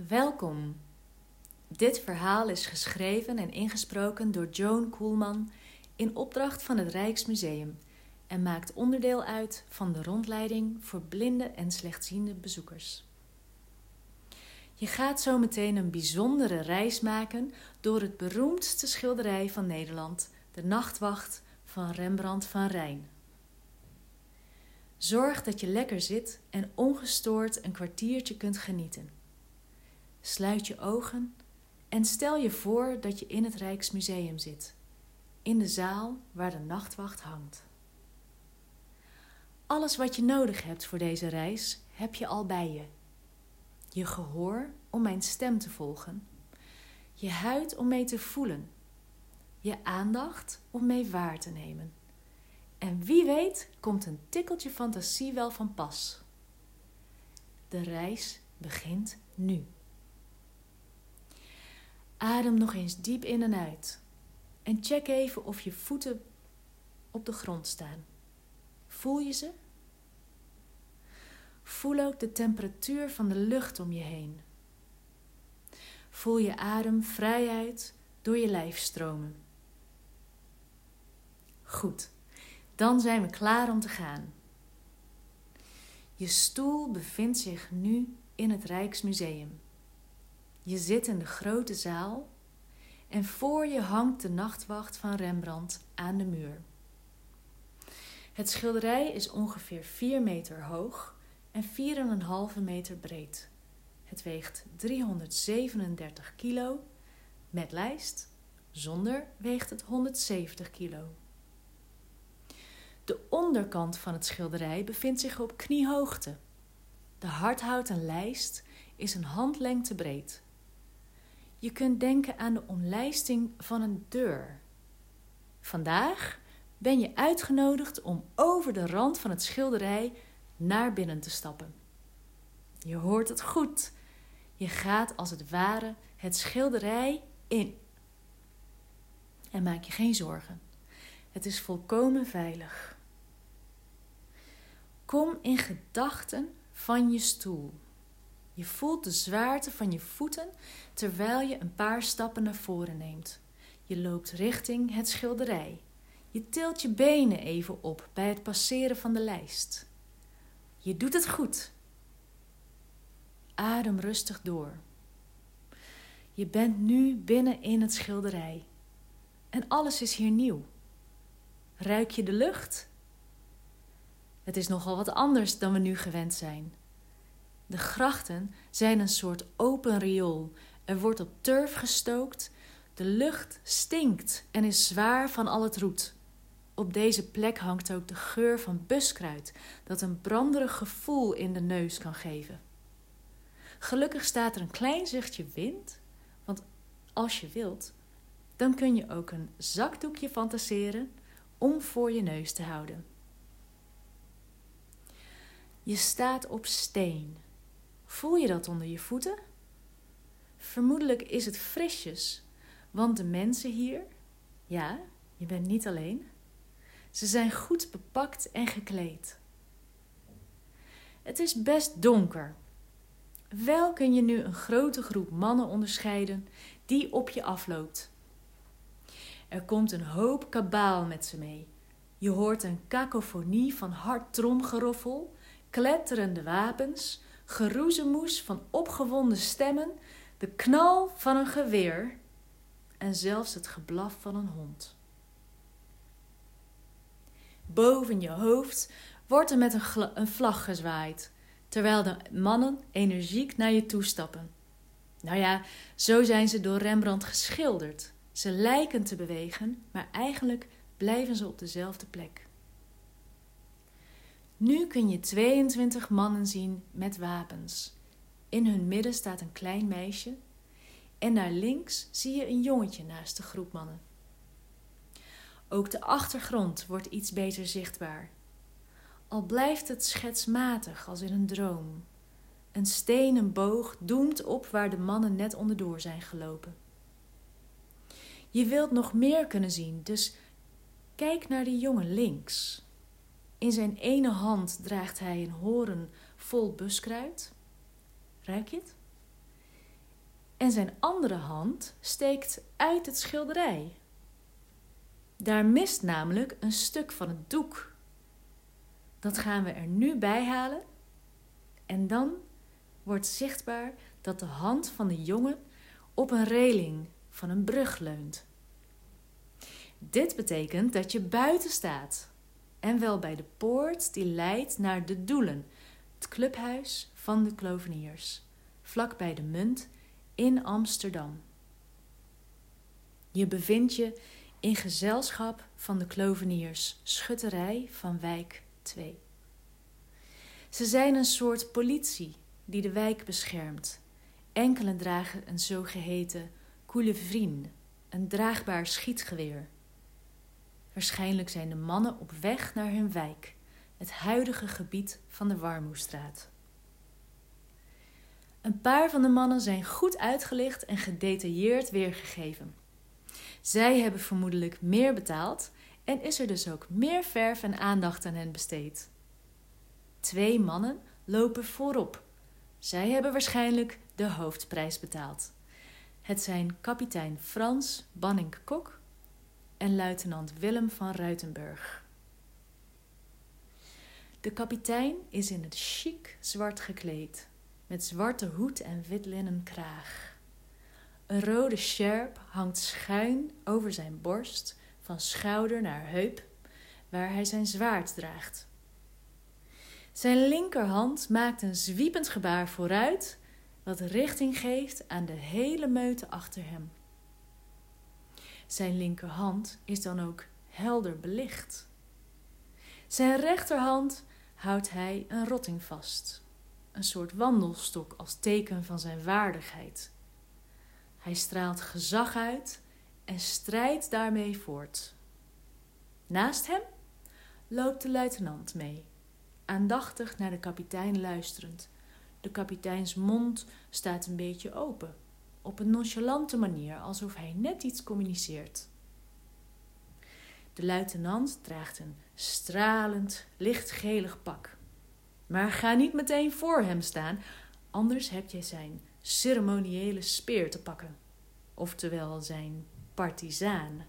Welkom. Dit verhaal is geschreven en ingesproken door Joan Koelman in opdracht van het Rijksmuseum en maakt onderdeel uit van de rondleiding voor blinde en slechtziende bezoekers. Je gaat zo meteen een bijzondere reis maken door het beroemdste schilderij van Nederland, De Nachtwacht van Rembrandt van Rijn. Zorg dat je lekker zit en ongestoord een kwartiertje kunt genieten. Sluit je ogen en stel je voor dat je in het Rijksmuseum zit, in de zaal waar de nachtwacht hangt. Alles wat je nodig hebt voor deze reis heb je al bij je. Je gehoor om mijn stem te volgen, je huid om mee te voelen, je aandacht om mee waar te nemen. En wie weet komt een tikkeltje fantasie wel van pas. De reis begint nu. Adem nog eens diep in en uit. En check even of je voeten op de grond staan. Voel je ze? Voel ook de temperatuur van de lucht om je heen. Voel je adem vrij uit door je lijf stromen. Goed, dan zijn we klaar om te gaan. Je stoel bevindt zich nu in het Rijksmuseum. Je zit in de grote zaal en voor je hangt de nachtwacht van Rembrandt aan de muur. Het schilderij is ongeveer 4 meter hoog en 4,5 meter breed. Het weegt 337 kilo, met lijst, zonder weegt het 170 kilo. De onderkant van het schilderij bevindt zich op kniehoogte. De hardhouten lijst is een handlengte breed. Je kunt denken aan de omlijsting van een deur. Vandaag ben je uitgenodigd om over de rand van het schilderij naar binnen te stappen. Je hoort het goed. Je gaat als het ware het schilderij in. En maak je geen zorgen. Het is volkomen veilig. Kom in gedachten van je stoel. Je voelt de zwaarte van je voeten terwijl je een paar stappen naar voren neemt. Je loopt richting het schilderij. Je tilt je benen even op bij het passeren van de lijst. Je doet het goed. Adem rustig door. Je bent nu binnen in het schilderij. En alles is hier nieuw. Ruik je de lucht? Het is nogal wat anders dan we nu gewend zijn. De grachten zijn een soort open riool. Er wordt op turf gestookt. De lucht stinkt en is zwaar van al het roet. Op deze plek hangt ook de geur van buskruid, dat een branderig gevoel in de neus kan geven. Gelukkig staat er een klein zuchtje wind, want als je wilt, dan kun je ook een zakdoekje fantaseren om voor je neus te houden. Je staat op steen. Voel je dat onder je voeten? Vermoedelijk is het frisjes, want de mensen hier, ja, je bent niet alleen, ze zijn goed bepakt en gekleed. Het is best donker. Wel kun je nu een grote groep mannen onderscheiden die op je afloopt. Er komt een hoop kabaal met ze mee. Je hoort een kakofonie van hard tromgeroffel, kletterende wapens, geroezemoes van opgewonden stemmen, de knal van een geweer en zelfs het geblaf van een hond. Boven je hoofd wordt er met een vlag gezwaaid, terwijl de mannen energiek naar je toestappen. Nou ja, zo zijn ze door Rembrandt geschilderd. Ze lijken te bewegen, maar eigenlijk blijven ze op dezelfde plek. Nu kun je 22 mannen zien met wapens. In hun midden staat een klein meisje en naar links zie je een jongetje naast de groep mannen. Ook de achtergrond wordt iets beter zichtbaar. Al blijft het schetsmatig als in een droom. Een stenen boog doemt op waar de mannen net onderdoor zijn gelopen. Je wilt nog meer kunnen zien, dus kijk naar de jongen links. In zijn ene hand draagt hij een hoorn vol buskruid. Ruik je het? en zijn andere hand steekt uit het schilderij. Daar mist namelijk een stuk van het doek. Dat gaan we er nu bij halen en dan wordt zichtbaar dat de hand van de jongen op een reling van een brug leunt. Dit betekent dat je buiten staat en wel bij de poort die leidt naar de Doelen, het clubhuis van de Kloveniers, vlak bij de Munt in Amsterdam. Je bevindt je in gezelschap van de Kloveniers Schutterij van Wijk 2. Ze zijn een soort politie die de wijk beschermt. Enkelen dragen een zogeheten coulevrine, een draagbaar schietgeweer. Waarschijnlijk zijn de mannen op weg naar hun wijk, het huidige gebied van de Warmoestraat. Een paar van de mannen zijn goed uitgelicht en gedetailleerd weergegeven. Zij hebben vermoedelijk meer betaald en is er dus ook meer verf en aandacht aan hen besteed. 2 mannen lopen voorop. Zij hebben waarschijnlijk de hoofdprijs betaald. Het zijn kapitein Frans Banning-Kok en luitenant Willem van Ruitenburg. De kapitein is in het chic zwart gekleed, met zwarte hoed en wit linnen kraag. Een rode sjerp hangt schuin over zijn borst, van schouder naar heup, waar hij zijn zwaard draagt. Zijn linkerhand maakt een zwiepend gebaar vooruit, wat richting geeft aan de hele meute achter hem. Zijn linkerhand is dan ook helder belicht. Zijn rechterhand houdt hij een rotting vast, een soort wandelstok als teken van zijn waardigheid. Hij straalt gezag uit en strijdt daarmee voort. Naast hem loopt de luitenant mee, aandachtig naar de kapitein luisterend. De kapiteins mond staat een beetje open, op een nonchalante manier, alsof hij net iets communiceert. De luitenant draagt een stralend, lichtgelig pak. Maar ga niet meteen voor hem staan, anders heb je zijn ceremoniële speer te pakken, oftewel zijn partizaan.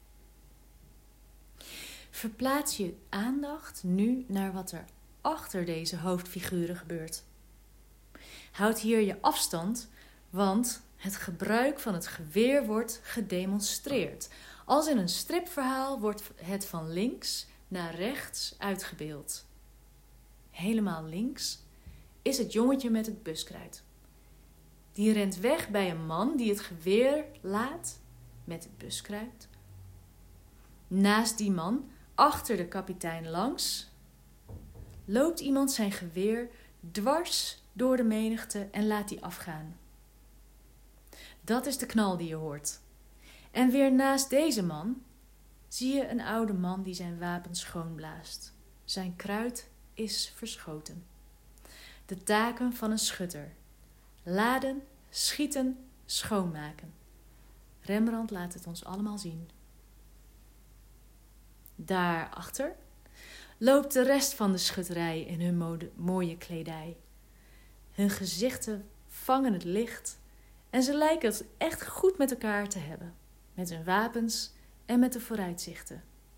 Verplaats je aandacht nu naar wat er achter deze hoofdfiguren gebeurt. Houd hier je afstand, want het gebruik van het geweer wordt gedemonstreerd. Als in een stripverhaal wordt het van links naar rechts uitgebeeld. Helemaal links is het jongetje met het buskruid. Die rent weg bij een man die het geweer laat met het buskruid. Naast die man, achter de kapitein langs, loopt iemand zijn geweer dwars door de menigte en laat die afgaan. Dat is de knal die je hoort. En weer naast deze man zie je een oude man die zijn wapen schoonblaast. Zijn kruid is verschoten. De taken van een schutter: laden, schieten, schoonmaken. Rembrandt laat het ons allemaal zien. Daarachter loopt de rest van de schutterij in hun mooie kledij. Hun gezichten vangen het licht en ze lijken het echt goed met elkaar te hebben, met hun wapens en met de vooruitzichten.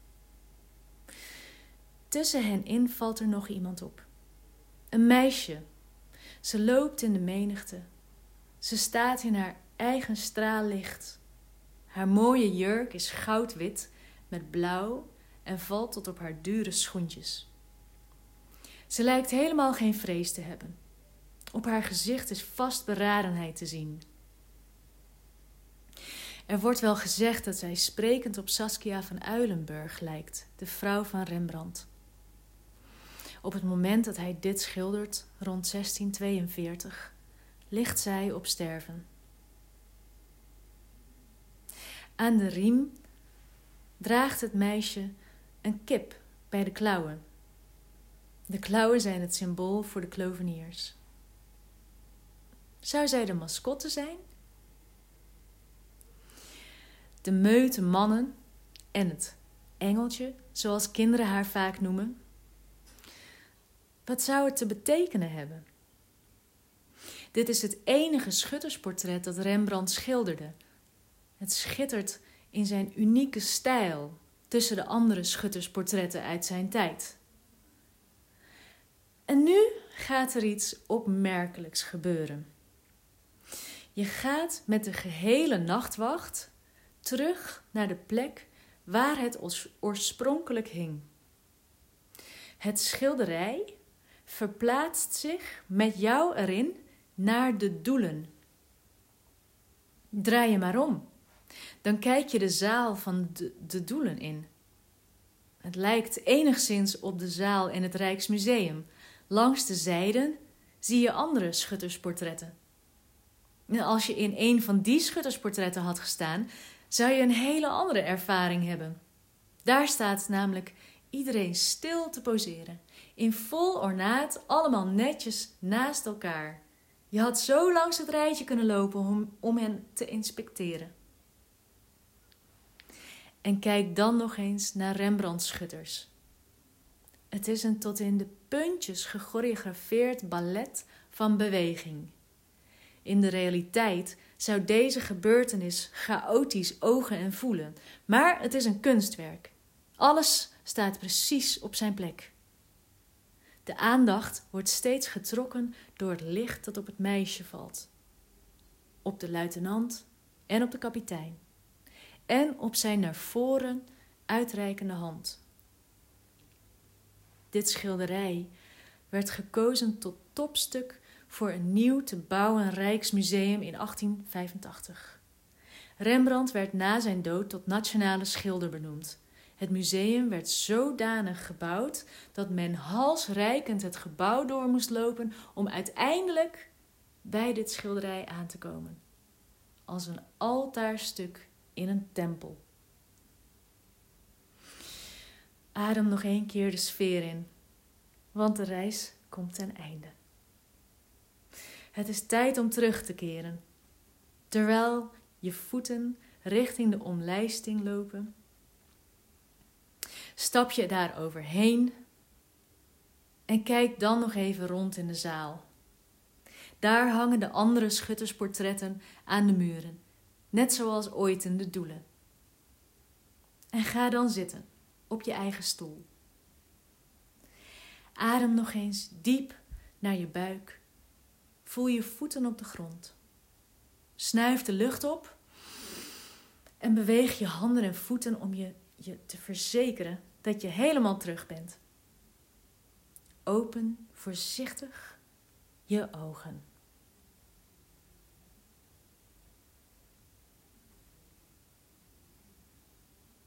Tussen hen in valt er nog iemand op. Een meisje. Ze loopt in de menigte. Ze staat in haar eigen straallicht. Haar mooie jurk is goudwit met blauw en valt tot op haar dure schoentjes. Ze lijkt helemaal geen vrees te hebben. Op haar gezicht is vastberadenheid te zien. Er wordt wel gezegd dat zij sprekend op Saskia van Uilenburg lijkt, de vrouw van Rembrandt. Op het moment dat hij dit schildert, rond 1642, ligt zij op sterven. Aan de riem draagt het meisje een kip bij de klauwen. De klauwen zijn het symbool voor de Kloveniers. Zou zij de mascotte zijn? De meute mannen en het engeltje, zoals kinderen haar vaak noemen. Wat zou het te betekenen hebben? Dit is het enige schuttersportret dat Rembrandt schilderde. Het schittert in zijn unieke stijl tussen de andere schuttersportretten uit zijn tijd. En nu gaat er iets opmerkelijks gebeuren. Je gaat met de gehele nachtwacht terug naar de plek waar het oorspronkelijk hing. Het schilderij verplaatst zich met jou erin naar de Doelen. Draai je maar om. Dan kijk je de zaal van de Doelen in. Het lijkt enigszins op de zaal in het Rijksmuseum. Langs de zijden zie je andere schuttersportretten. En als je in een van die schuttersportretten had gestaan, zou je een hele andere ervaring hebben. Daar staat namelijk iedereen stil te poseren. In vol ornaat, allemaal netjes naast elkaar. Je had zo langs het rijtje kunnen lopen om hen te inspecteren. En kijk dan nog eens naar Rembrandts schutters. Het is een tot in de puntjes gechoreografeerd ballet van beweging. In de realiteit zou deze gebeurtenis chaotisch ogen en voelen, maar het is een kunstwerk. Alles staat precies op zijn plek. De aandacht wordt steeds getrokken door het licht dat op het meisje valt. Op de luitenant en op de kapitein. En op zijn naar voren uitreikende hand. Dit schilderij werd gekozen tot topstuk voor een nieuw te bouwen Rijksmuseum in 1885. Rembrandt werd na zijn dood tot nationale schilder benoemd. Het museum werd zodanig gebouwd dat men halsreikend het gebouw door moest lopen om uiteindelijk bij dit schilderij aan te komen. Als een altaarstuk in een tempel. Adem nog 1 keer de sfeer in, want de reis komt ten einde. Het is tijd om terug te keren. Terwijl je voeten richting de omlijsting lopen, stap je daar overheen en kijk dan nog even rond in de zaal. Daar hangen de andere schuttersportretten aan de muren, net zoals ooit in de Doelen. En ga dan zitten op je eigen stoel. Adem nog eens diep naar je buik. Voel je voeten op de grond. Snuif de lucht op en beweeg je handen en voeten om je te verzekeren dat je helemaal terug bent. Open voorzichtig je ogen.